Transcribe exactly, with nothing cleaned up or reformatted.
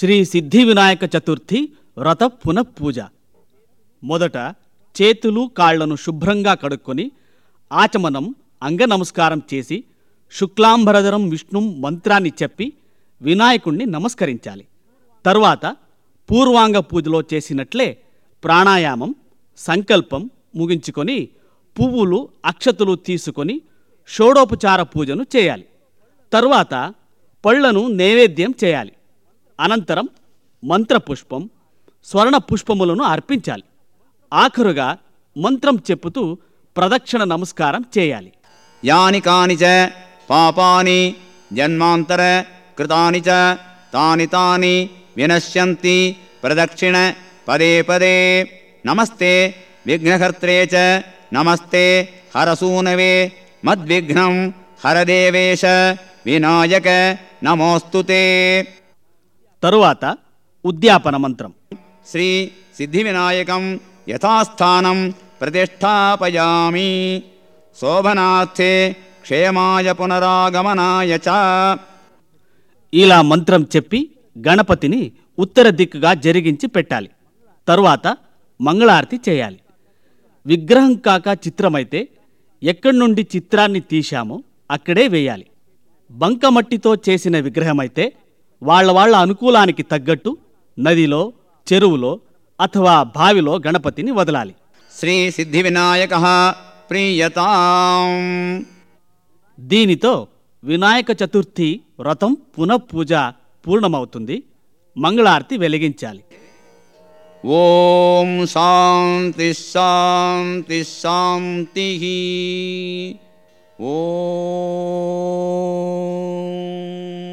శ్రీ సిద్ధి వినాయక చతుర్థి వ్రత పునఃపూజ. మొదట చేతులు కాళ్లను శుభ్రంగా కడుక్కొని ఆచమనం అంగ నమస్కారం చేసి శుక్లాంబరధరం విష్ణుం మంత్రాన్ని చెప్పి వినాయకుణ్ణి నమస్కరించాలి. తరువాత పూర్వాంగ పూజలో చేసినట్లే ప్రాణాయామం సంకల్పం ముగించుకొని పువ్వులు అక్షతులు తీసుకొని షోడోపచార పూజను చేయాలి. తరువాత పళ్లను నైవేద్యం చేయాలి. అనంతరం మంత్రపుష్పం స్వర్ణ పుష్పములను అర్పించాలి. ఆఖరుగా మంత్రం చెప్పుతూ ప్రదక్షిణ నమస్కారం చేయాలి. యాని కాని చ పాపాని జన్మాంతర కృతాని చ తాని తాని వినశ్యంతి ప్రదక్షిణ పదే పదే. నమస్తే విఘ్నకర్త్రే చ నమస్తే హరసూనవే మద్విఘ్నం హరదేవేశ వినాయక నమోస్తుతే. తరువాత ఉద్యాపన మంత్రం. శ్రీ సిద్ధి వినాయకం యథాస్థానం ప్రతిష్టాపయామి శోభనార్థే క్షేమాయ పునరాగమనాయ చ. ఇలా మంత్రం చెప్పి గణపతిని ఉత్తర దిక్కుగా జరిగించి పెట్టాలి. తరువాత మంగళారతి చేయాలి. విగ్రహం కాక చిత్రమైతే ఎక్కడి నుండి చిత్రాన్ని తీశామో అక్కడే వేయాలి. బంకమట్టితో చేసిన విగ్రహమైతే వాళ్ల వాళ్ల అనుకూలానికి తగ్గట్టు నదిలో చెరువులో అథవా బావిలో గణపతిని వదలాలి. శ్రీ సిద్ధి వినాయక ప్రీయతాం. దీనితో వినాయక చతుర్థి వ్రతం పునఃపూజ పూర్ణమవుతుంది. మంగళారతి వెలిగించాలి. ఓం శాంతి శాంతి శాంతి. ఓం